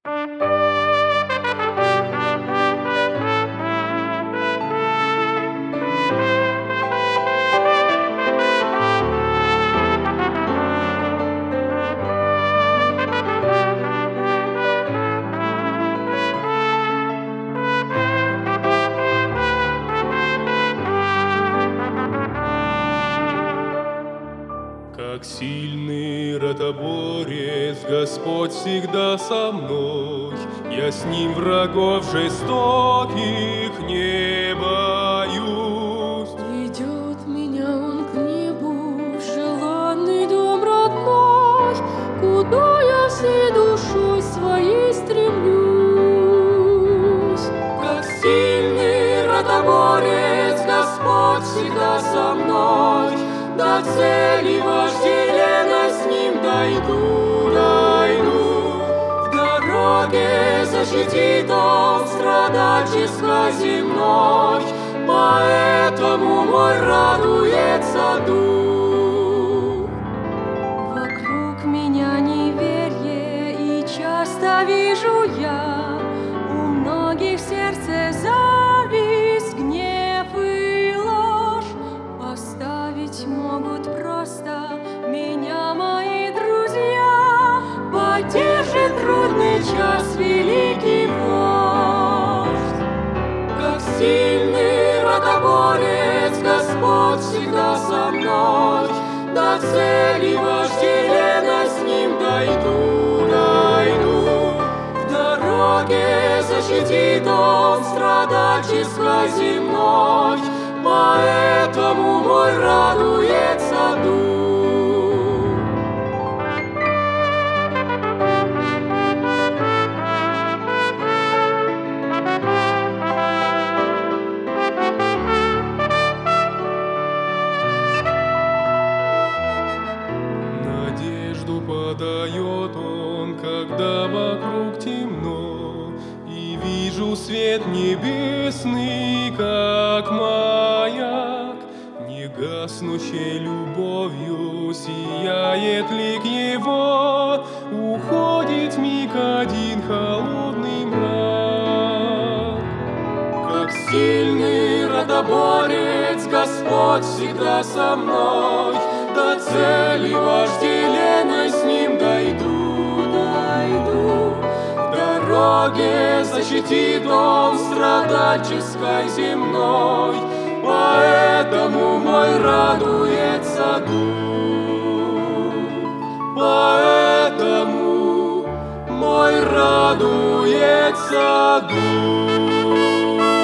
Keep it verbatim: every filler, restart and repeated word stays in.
Как сильный ротоборец, Господь всегда со мной. Я с Ним врагов жестоких не боюсь. Ведет меня Он к небу, в желанный дом родной, куда я всей душой своей стремлюсь. Как сильный ротоборец, Господь всегда со мной. До цели вожделенной с Ним дойду, дойду. В дороге защитит Он страдальческой земной, поэтому мой радуется дух. Вокруг меня неверие, и часто вижу я у многих в сердце зависть, гнев и ложь. Поставить могут просто меня мои друзья, поддержит трудный час великий вождь. Как сильный ротоборец, Господь всегда со мной. До цели вожделенной с Ним дойду, дойду. В дороге защитит Он страдальческой земной, поэтому мой радуется дух. Надежду подает Он, когда вокруг темно, и вижу свет небесный, как маяк. Негаснущей любовью сияет лик Его, уходит миг один холодный мрак. Как сильный ротоборец, Господь всегда со мной. До цели вожделенной с Ним дойду, дойду. В дороге защитит Он страдальческой земной, поэтому мой радуется дух. Поэтому мой радуется дух.